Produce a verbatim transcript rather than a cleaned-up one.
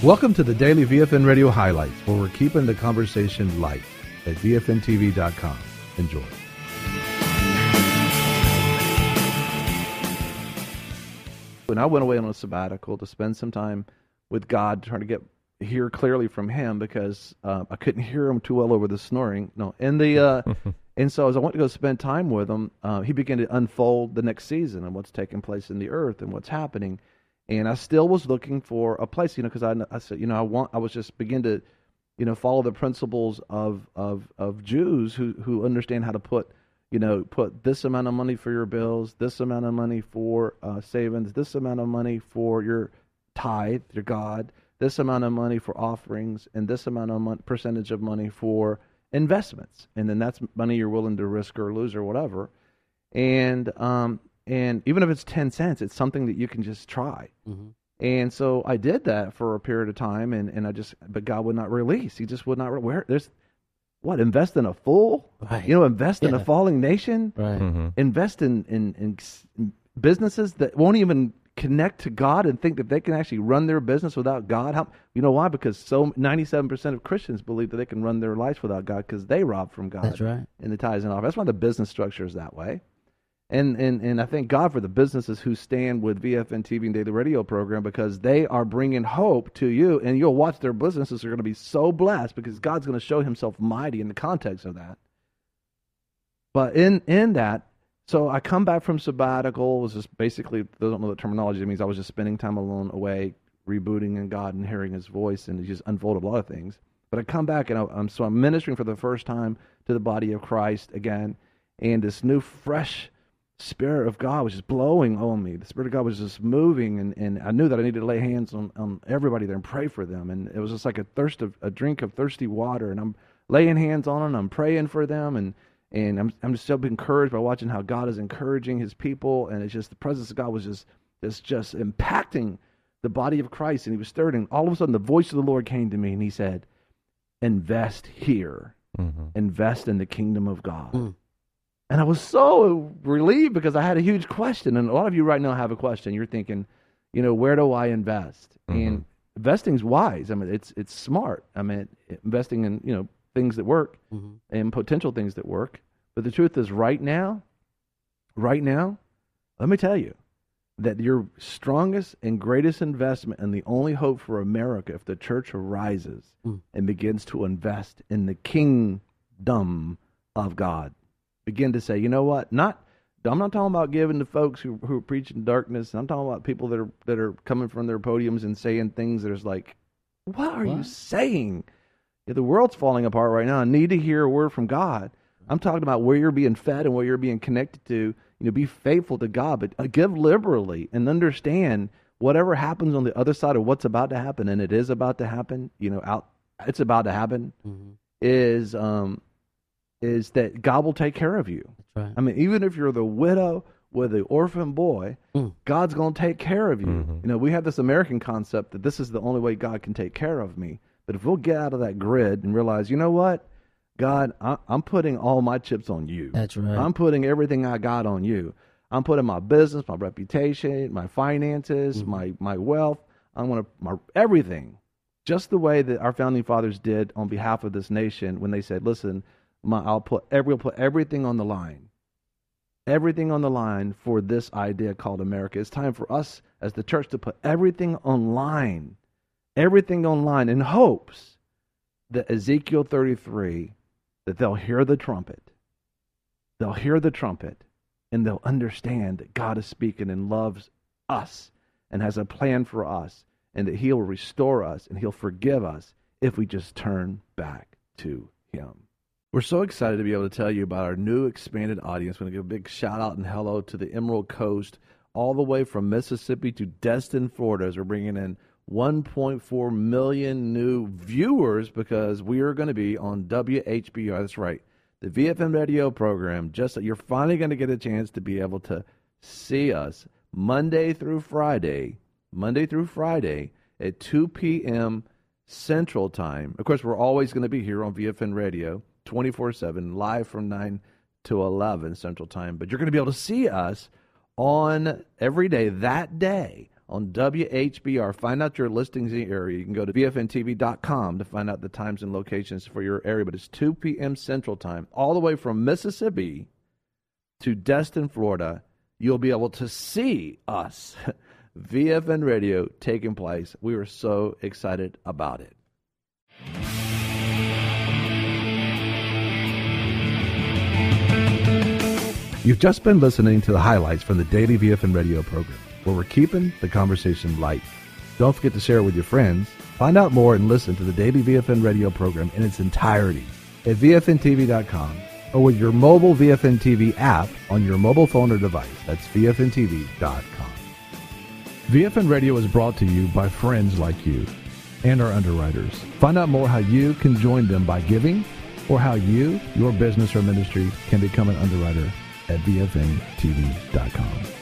Welcome to the Daily V F N Radio Highlights, where we're keeping the conversation light at V F N T V dot com. Enjoy. When I went away on a sabbatical to spend some time with God, trying to get hear clearly from Him, because uh, I couldn't hear Him too well over the snoring. No, and the uh, and so as I went to go spend time with Him, uh, He began to unfold the next season and what's taking place in the earth and what's happening. And I still was looking for a place, you know, because I, I said, you know, I want, I was just begin to, you know, follow the principles of of of Jews who who understand how to put, you know, put this amount of money for your bills, this amount of money for uh, savings, this amount of money for your tithe, your God, this amount of money for offerings, and this amount of mon- percentage of money for investments, and then that's money you're willing to risk or lose or whatever, and um. And even if it's ten cents, it's something that you can just try. Mm-hmm. And so I did that for a period of time, and, and I just, but God would not release. He just would not, re- where, there's, what, invest in a fool? Right. You know, invest yeah. in a falling nation? Right. Mm-hmm. Invest in, in, in businesses that won't even connect to God and think that they can actually run their business without God. How, you know why? Because so ninety-seven percent of Christians believe that they can run their lives without God because they rob from God. That's right. In the tithes and offering. That's why the business structure is that way. And, and and I thank God for the businesses who stand with V F N T V and Daily Radio program, because they are bringing hope to you, and you'll watch their businesses are going to be so blessed because God's going to show Himself mighty in the context of that. But in, in that, so I come back from sabbatical. It was just basically, they don't know the terminology. It means I was just spending time alone, away, rebooting in God and hearing His voice, and He just unfolded a lot of things. But I come back, and I, I'm so I'm ministering for the first time to the body of Christ again, and this new, fresh Spirit of God was just blowing on me. The Spirit of God was just moving, and, and I knew that I needed to lay hands on, on everybody there and pray for them. And it was just like a thirst of a drink of thirsty water. And I'm laying hands on them, I'm praying for them, and and I'm I'm just so encouraged by watching how God is encouraging His people. And it's just the presence of God was just just just impacting the body of Christ. And He was stirred, and all of a sudden the voice of the Lord came to me, and He said, "Invest here, mm-hmm. invest in the kingdom of God." Mm. And I was so relieved because I had a huge question. And a lot of you right now have a question. You're thinking, you know, where do I invest? Mm-hmm. And investing's wise. I mean, it's it's smart. I mean, investing in, you know, things that work mm-hmm. and potential things that work. But the truth is right now, right now, let me tell you that your strongest and greatest investment and the only hope for America, if the church arises mm. and begins to invest in the kingdom of God, begin to say, you know what? Not, I'm not talking about giving to folks who who are preaching darkness. I'm talking about people that are that are coming from their podiums and saying things that is like, what are what? you saying? Yeah, the world's falling apart right now. I need to hear a word from God. I'm talking about where you're being fed and where you're being connected to. You know, be faithful to God, but uh, give liberally and understand whatever happens on the other side of what's about to happen, and it is about to happen. You know, out it's about to happen. Mm-hmm. Is um. is that God will take care of you. That's right. I mean, even if you're the widow with the orphan boy, mm. God's going to take care of you. Mm-hmm. You know, we have this American concept that this is the only way God can take care of me. But if we'll get out of that grid and realize, you know what, God, I, I'm putting all my chips on you. That's right. I'm putting everything I got on you. I'm putting my business, my reputation, my finances, mm-hmm. my, my wealth, I want to, my everything. Just the way that our founding fathers did on behalf of this nation when they said, listen, My, I'll put every, we'll put everything on the line, everything on the line for this idea called America. It's time for us as the church to put everything online, everything online in hopes that Ezekiel thirty-three, that they'll hear the trumpet, they'll hear the trumpet, and they'll understand that God is speaking and loves us and has a plan for us, and that He'll restore us and He'll forgive us if we just turn back to Him. We're so excited to be able to tell you about our new expanded audience. We're going to give a big shout out and hello to the Emerald Coast, all the way from Mississippi to Destin, Florida, as we're bringing in one point four million new viewers because we are going to be on W H B R. That's right, the V F M radio program. Just you're finally going to get a chance to be able to see us Monday through Friday, Monday through Friday at two p.m. Central Time. Of course, we're always going to be here on V F N Radio, twenty-four seven, live from nine to eleven Central Time. But you're going to be able to see us on every day, that day, on W H B R. Find out your listings in the area. You can go to V F N T V dot com to find out the times and locations for your area, but it's two p.m. Central Time, all the way from Mississippi to Destin, Florida. You'll be able to see us, V F N Radio, taking place. We are so excited about it. You've just been listening to the highlights from the daily V F N Radio program, where we're keeping the conversation light. Don't forget to share it with your friends. Find out more and listen to the daily V F N Radio program in its entirety at V F N T V dot com or with your mobile V F N T V app on your mobile phone or device. That's V F N T V dot com. V F N Radio is brought to you by friends like you and our underwriters. Find out more how you can join them by giving or how you, your business or ministry, can become an underwriter at V F N T V dot com.